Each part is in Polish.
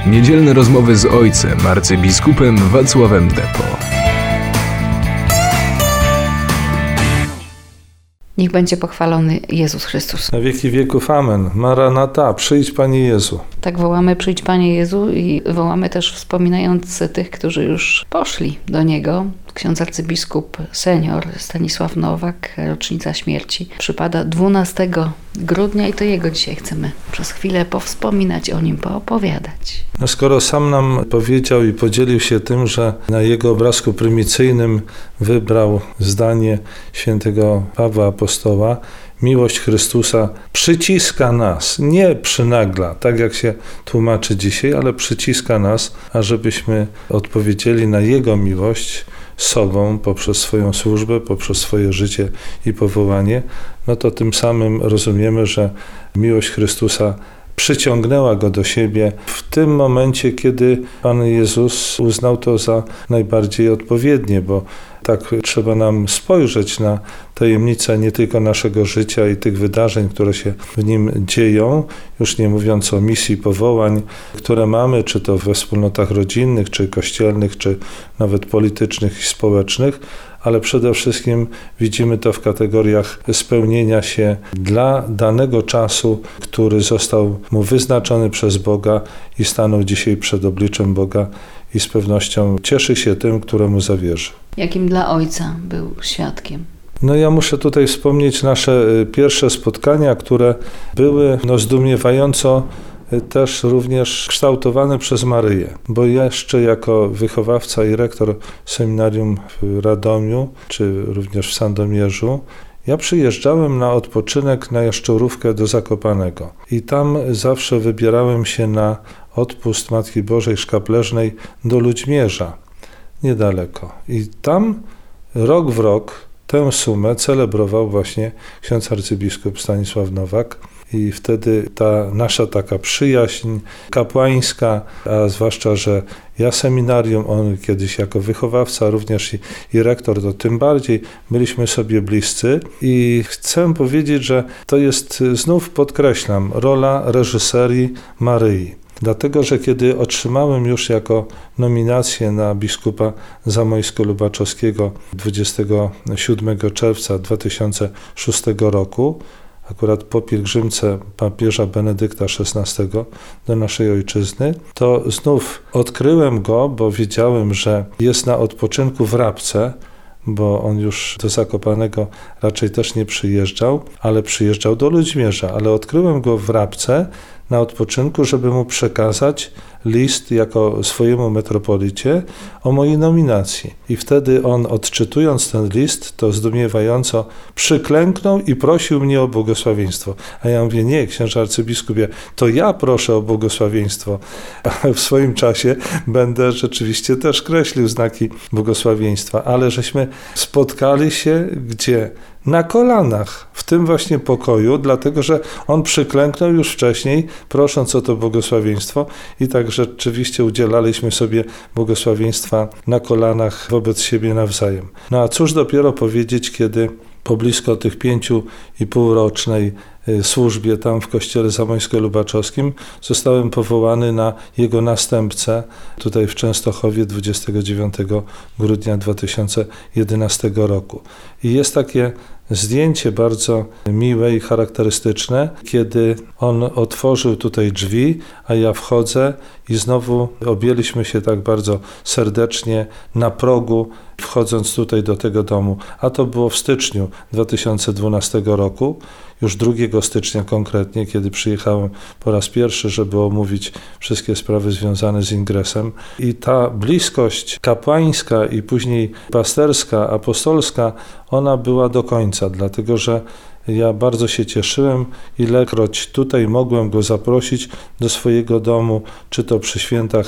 Niedzielne rozmowy z ojcem, arcybiskupem Wacławem Depo. Niech będzie pochwalony Jezus Chrystus. Na wieki wieków amen. Maranata, przyjdź Panie Jezu. Tak wołamy, przyjdź Panie Jezu, i wołamy też wspominając tych, którzy już poszli do Niego. Ksiądz arcybiskup senior Stanisław Nowak, rocznica śmierci, przypada 12 grudnia i to jego dzisiaj chcemy przez chwilę powspominać o nim, poopowiadać. No skoro sam nam powiedział i podzielił się tym, że na jego obrazku prymicyjnym wybrał zdanie świętego Pawła Apostoła, miłość Chrystusa przyciska nas, nie przynagla, tak jak się tłumaczy dzisiaj, ale przyciska nas, ażebyśmy odpowiedzieli na Jego miłość sobą poprzez swoją służbę, poprzez swoje życie i powołanie, no to tym samym rozumiemy, że miłość Chrystusa przyciągnęła Go do siebie w tym momencie, kiedy Pan Jezus uznał to za najbardziej odpowiednie, bo tak trzeba nam spojrzeć na tajemnicę nie tylko naszego życia i tych wydarzeń, które się w nim dzieją, już nie mówiąc o misji powołań, które mamy, czy to we wspólnotach rodzinnych, czy kościelnych, czy nawet politycznych i społecznych, ale przede wszystkim widzimy to w kategoriach spełnienia się dla danego czasu, który został mu wyznaczony przez Boga i stanął dzisiaj przed obliczem Boga i z pewnością cieszy się tym, któremu zawierzy. Jakim dla Ojca był świadkiem? No ja muszę tutaj wspomnieć nasze pierwsze spotkania, które były zdumiewająco też również kształtowane przez Maryję, bo jeszcze jako wychowawca i rektor seminarium w Radomiu, czy również w Sandomierzu, ja przyjeżdżałem na odpoczynek na Jaszczurówkę do Zakopanego i tam zawsze wybierałem się na odpust Matki Bożej Szkapleżnej do Ludźmierza, niedaleko. I tam rok w rok tę sumę celebrował właśnie ksiądz arcybiskup Stanisław Nowak. I wtedy ta nasza taka przyjaźń kapłańska, a zwłaszcza, że ja seminarium, on kiedyś jako wychowawca, również i rektor, to tym bardziej byliśmy sobie bliscy. I chcę powiedzieć, że to jest, znów podkreślam, rola reżyserii Maryi. Dlatego, że kiedy otrzymałem już jako nominację na biskupa zamojsko-lubaczowskiego 27 czerwca 2006 roku, akurat po pielgrzymce papieża Benedykta XVI do naszej ojczyzny, to znów odkryłem go, bo wiedziałem, że jest na odpoczynku w Rabce, bo on już do Zakopanego raczej też nie przyjeżdżał, ale przyjeżdżał do Ludźmierza, ale odkryłem go w Rabce na odpoczynku, żeby mu przekazać list jako swojemu metropolicie o mojej nominacji. I wtedy on, odczytując ten list, to zdumiewająco przyklęknął i prosił mnie o błogosławieństwo. A ja mówię, nie, księże arcybiskupie, to ja proszę o błogosławieństwo. A w swoim czasie będę rzeczywiście też kreślił znaki błogosławieństwa, ale żeśmy spotkali się gdzie? Na kolanach, w tym właśnie pokoju, dlatego że on przyklęknął już wcześniej, prosząc o to błogosławieństwo i tak rzeczywiście udzielaliśmy sobie błogosławieństwa na kolanach wobec siebie nawzajem. No a cóż dopiero powiedzieć, kiedy po blisko tych 5,5-rocznej służbie tam w kościele zamońsko-lubaczowskim zostałem powołany na jego następcę tutaj w Częstochowie 29 grudnia 2011 roku. I jest takie zdjęcie bardzo miłe i charakterystyczne, kiedy on otworzył tutaj drzwi, a ja wchodzę i znowu objęliśmy się tak bardzo serdecznie na progu, wchodząc tutaj do tego domu. A to było w styczniu 2012 roku, już 2 stycznia konkretnie, kiedy przyjechałem po raz pierwszy, żeby omówić wszystkie sprawy związane z ingresem. I ta bliskość kapłańska i później pasterska, apostolska, ona była do końca, dlatego że ja bardzo się cieszyłem, ilekroć tutaj mogłem go zaprosić do swojego domu, czy to przy świętach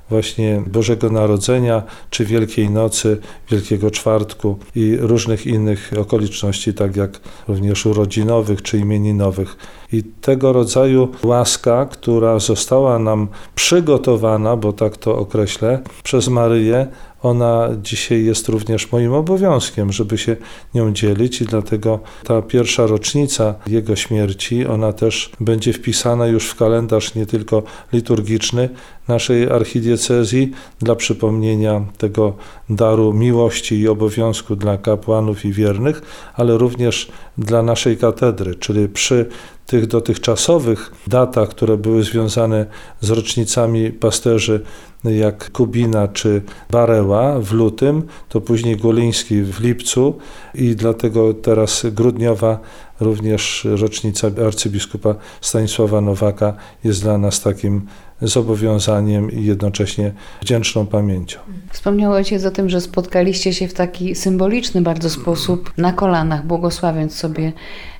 właśnie Bożego Narodzenia, czy Wielkiej Nocy, Wielkiego Czwartku i różnych innych okoliczności, tak jak również urodzinowych czy imieninowych. I tego rodzaju łaska, która została nam przygotowana, bo tak to określę, przez Maryję, ona dzisiaj jest również moim obowiązkiem, żeby się nią dzielić i dlatego ta pierwsza rocznica Jego śmierci, ona też będzie wpisana już w kalendarz nie tylko liturgiczny naszej archidiecezji dla przypomnienia tego daru miłości i obowiązku dla kapłanów i wiernych, ale również dla naszej katedry, czyli przy tych dotychczasowych datach, które były związane z rocznicami pasterzy jak Kubina czy Bareła w lutym, to później Guliński w lipcu i dlatego teraz grudniowa również rocznica arcybiskupa Stanisława Nowaka jest dla nas takim zobowiązaniem i jednocześnie wdzięczną pamięcią. Wspomniał ojciec o tym, że spotkaliście się w taki symboliczny bardzo sposób na kolanach, błogosławiąc sobie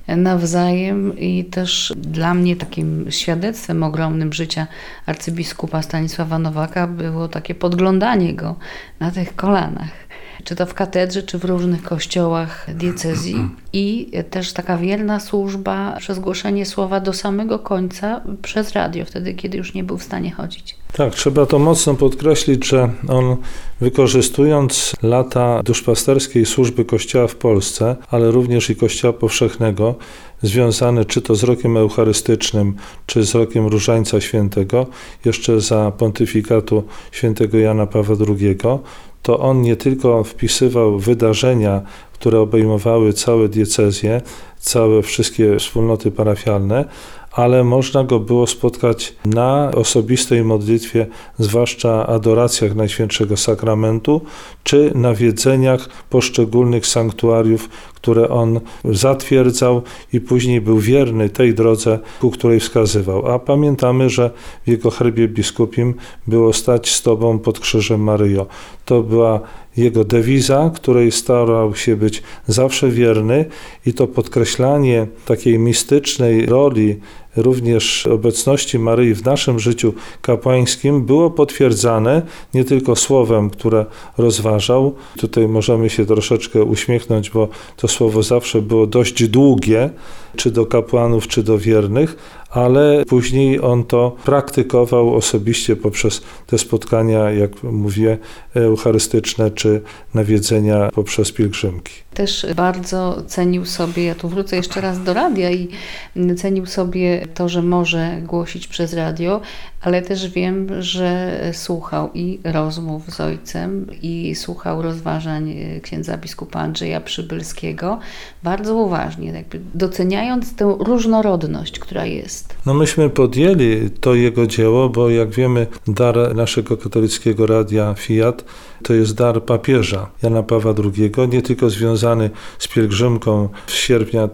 nawzajem i też dla mnie takim świadectwem ogromnym życia arcybiskupa Stanisława Nowaka było takie podglądanie go na tych kolanach. Czy to w katedrze, czy w różnych kościołach diecezji i też taka wierna służba przez głoszenie słowa do samego końca przez radio, wtedy kiedy już nie był w stanie chodzić. Tak, trzeba to mocno podkreślić, że on wykorzystując lata duszpasterskiej służby Kościoła w Polsce, ale również i Kościoła powszechnego, związane czy to z rokiem eucharystycznym, czy z rokiem Różańca Świętego, jeszcze za pontyfikatu świętego Jana Pawła II, to on nie tylko wpisywał wydarzenia, które obejmowały całe diecezje, całe wszystkie wspólnoty parafialne, ale można go było spotkać na osobistej modlitwie, zwłaszcza adoracjach Najświętszego Sakramentu, czy nawiedzeniach poszczególnych sanktuariów, które on zatwierdzał i później był wierny tej drodze, ku której wskazywał. A pamiętamy, że w jego herbie biskupim było stać z Tobą pod krzyżem Maryjo. To była jego dewiza, której starał się być zawsze wierny i to podkreślanie takiej mistycznej roli również obecności Maryi w naszym życiu kapłańskim było potwierdzane nie tylko słowem, które rozważał. Tutaj możemy się troszeczkę uśmiechnąć, bo to słowo zawsze było dość długie, czy do kapłanów, czy do wiernych, ale później on to praktykował osobiście poprzez te spotkania, jak mówię, eucharystyczne, czy nawiedzenia poprzez pielgrzymki. Też bardzo cenił sobie, ja tu wrócę jeszcze raz do radia i cenił sobie to, że może głosić przez radio, ale też wiem, że słuchał i rozmów z ojcem i słuchał rozważań księdza biskupa Andrzeja Przybylskiego bardzo uważnie, jakby doceniając tę różnorodność, która jest. No myśmy podjęli to jego dzieło, bo jak wiemy, dar naszego katolickiego radia Fiat to jest dar papieża Jana Pawła II, nie tylko związany z pielgrzymką z sierpnia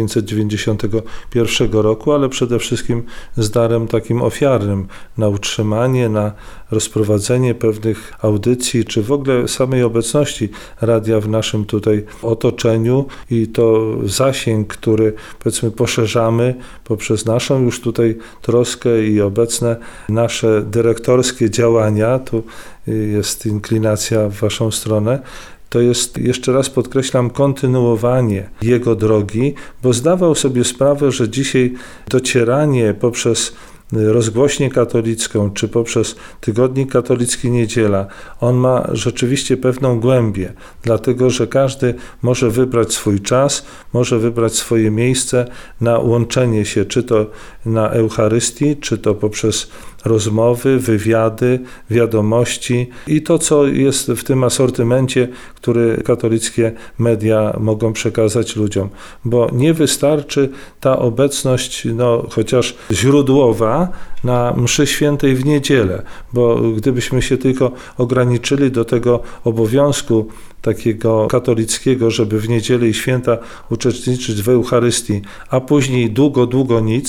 1991 roku, ale przede wszystkim z darem takim ofiarnym na utrzymanie, na rozprowadzenie pewnych audycji, czy w ogóle samej obecności radia w naszym tutaj otoczeniu i to zasięg, który powiedzmy poszerzamy poprzez naszą już tutaj troskę i obecne nasze dyrektorskie działania, tu jest inklinacja w waszą stronę, to jest, jeszcze raz podkreślam, kontynuowanie jego drogi, bo zdawał sobie sprawę, że dzisiaj docieranie poprzez rozgłośnię katolicką, czy poprzez tygodnik katolicki Niedziela, on ma rzeczywiście pewną głębię, dlatego że każdy może wybrać swój czas, może wybrać swoje miejsce na łączenie się, czy to na Eucharystii, czy to poprzez rozmowy, wywiady, wiadomości i to, co jest w tym asortymencie, który katolickie media mogą przekazać ludziom. Bo nie wystarczy ta obecność, chociaż źródłowa, na mszy świętej w niedzielę, bo gdybyśmy się tylko ograniczyli do tego obowiązku takiego katolickiego, żeby w niedzielę i święta uczestniczyć w Eucharystii, a później długo nic,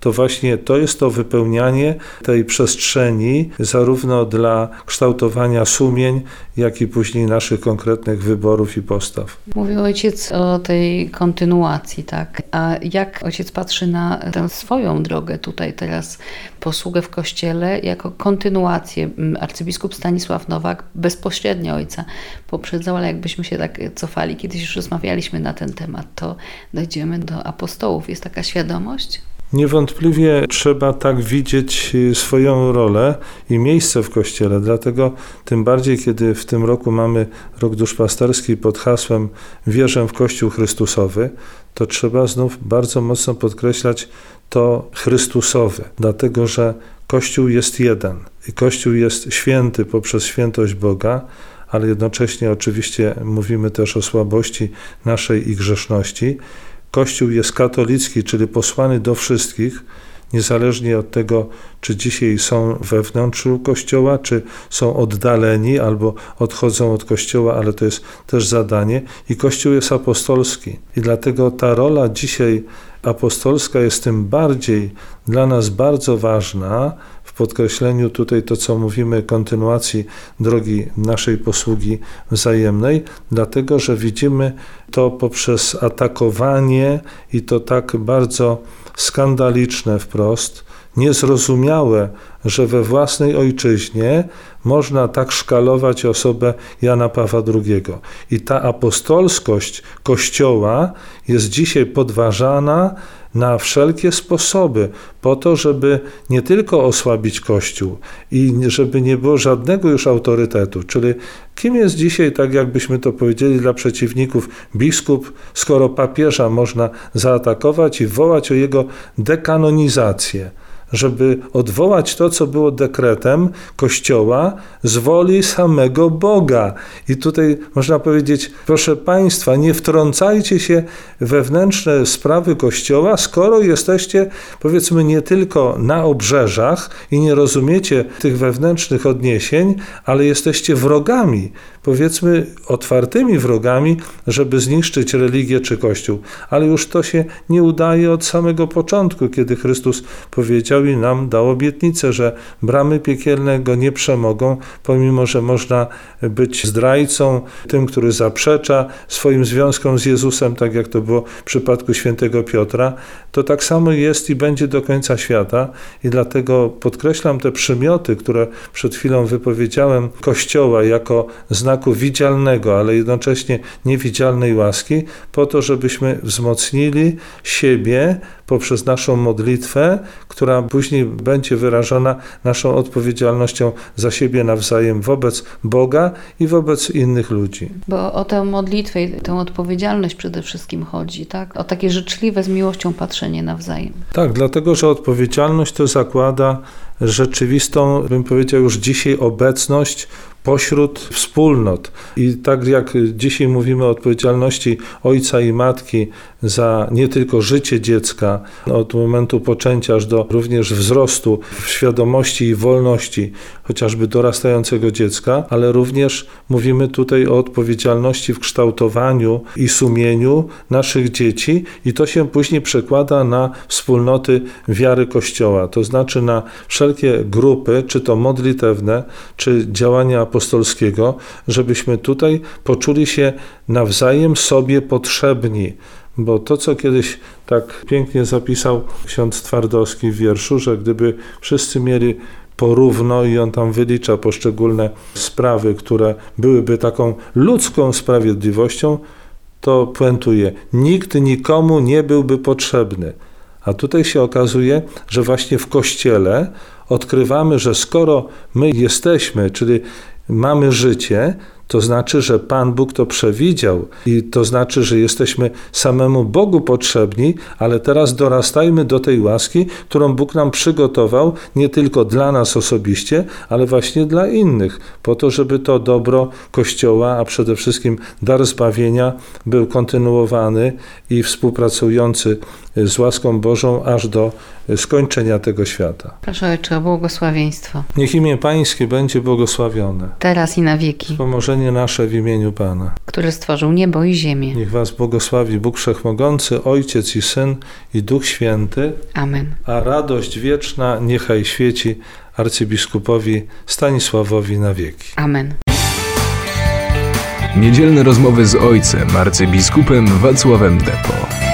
to właśnie to jest to wypełnianie tej przestrzeni zarówno dla kształtowania sumień, jak i później naszych konkretnych wyborów i postaw. Mówił ojciec o tej kontynuacji, tak? A jak ojciec patrzy na tę swoją drogę tutaj teraz, posługę w Kościele jako kontynuację? Arcybiskup Stanisław Nowak bezpośrednio ojca poprzedzał, ale jakbyśmy się tak cofali, kiedyś już rozmawialiśmy na ten temat, to dojdziemy do apostołów. Jest taka świadomość? Niewątpliwie trzeba tak widzieć swoją rolę i miejsce w Kościele, dlatego tym bardziej, kiedy w tym roku mamy Rok Duszpasterski pod hasłem Wierzę w Kościół Chrystusowy, to trzeba znów bardzo mocno podkreślać to Chrystusowe, dlatego że Kościół jest jeden i Kościół jest święty poprzez świętość Boga, ale jednocześnie oczywiście mówimy też o słabości naszej i grzeszności. Kościół jest katolicki, czyli posłany do wszystkich, niezależnie od tego, czy dzisiaj są wewnątrz Kościoła, czy są oddaleni albo odchodzą od Kościoła, ale to jest też zadanie. I Kościół jest apostolski. I dlatego ta rola dzisiaj apostolska jest tym bardziej dla nas bardzo ważna w podkreśleniu tutaj to, co mówimy, kontynuacji drogi naszej posługi wzajemnej, dlatego, że widzimy to poprzez atakowanie i to tak bardzo skandaliczne wprost, niezrozumiałe, że we własnej ojczyźnie można tak szkalować osobę Jana Pawła II. I ta apostolskość Kościoła jest dzisiaj podważana na wszelkie sposoby, po to, żeby nie tylko osłabić Kościół i żeby nie było żadnego już autorytetu. Czyli kim jest dzisiaj, tak jakbyśmy to powiedzieli dla przeciwników, biskup, skoro papieża można zaatakować i wołać o jego dekanonizację, żeby odwołać to, co było dekretem Kościoła z woli samego Boga. I tutaj można powiedzieć, proszę Państwa, nie wtrącajcie się w wewnętrzne sprawy Kościoła, skoro jesteście, powiedzmy, nie tylko na obrzeżach i nie rozumiecie tych wewnętrznych odniesień, ale jesteście wrogami, powiedzmy otwartymi wrogami, żeby zniszczyć religię czy Kościół. Ale już to się nie udaje od samego początku, kiedy Chrystus powiedział i nam dał obietnicę, że bramy piekielne go nie przemogą, pomimo że można być zdrajcą, tym, który zaprzecza swoim związkom z Jezusem, tak jak to było w przypadku świętego Piotra, to tak samo jest i będzie do końca świata i dlatego podkreślam te przymioty, które przed chwilą wypowiedziałem, Kościoła jako znaku widzialnego, ale jednocześnie niewidzialnej łaski, po to, żebyśmy wzmocnili siebie poprzez naszą modlitwę, która później będzie wyrażona naszą odpowiedzialnością za siebie nawzajem wobec Boga i wobec innych ludzi. Bo o tę modlitwę i tę odpowiedzialność przede wszystkim chodzi, tak? O takie życzliwe z miłością patrzenie nawzajem. Tak, dlatego, że odpowiedzialność to zakłada rzeczywistą, bym powiedział już dzisiaj, obecność pośród wspólnot. I tak jak dzisiaj mówimy o odpowiedzialności ojca i matki za nie tylko życie dziecka od momentu poczęcia aż do również wzrostu w świadomości i wolności chociażby dorastającego dziecka, ale również mówimy tutaj o odpowiedzialności w kształtowaniu i sumieniu naszych dzieci i to się później przekłada na wspólnoty wiary Kościoła, to znaczy na wszelkie grupy, czy to modlitewne, czy działania apostolskiego, żebyśmy tutaj poczuli się nawzajem sobie potrzebni. Bo to, co kiedyś tak pięknie zapisał ksiądz Twardowski w wierszu, że gdyby wszyscy mieli porówno i on tam wylicza poszczególne sprawy, które byłyby taką ludzką sprawiedliwością, to puentuje, nikt nikomu nie byłby potrzebny. A tutaj się okazuje, że właśnie w Kościele odkrywamy, że skoro my jesteśmy, czyli mamy życie, to znaczy, że Pan Bóg to przewidział i to znaczy, że jesteśmy samemu Bogu potrzebni, ale teraz dorastajmy do tej łaski, którą Bóg nam przygotował nie tylko dla nas osobiście, ale właśnie dla innych, po to, żeby to dobro Kościoła, a przede wszystkim dar zbawienia był kontynuowany i współpracujący z łaską Bożą aż do skończenia tego świata. Proszę Ojcze o błogosławieństwo. Niech imię Pańskie będzie błogosławione. Teraz i na wieki. Pomożenie nasze w imieniu Pana. Który stworzył niebo i ziemię. Niech was błogosławi Bóg Wszechmogący, Ojciec i Syn i Duch Święty. Amen. A radość wieczna niechaj świeci arcybiskupowi Stanisławowi na wieki. Amen. Niedzielne rozmowy z ojcem arcybiskupem Wacławem Depo.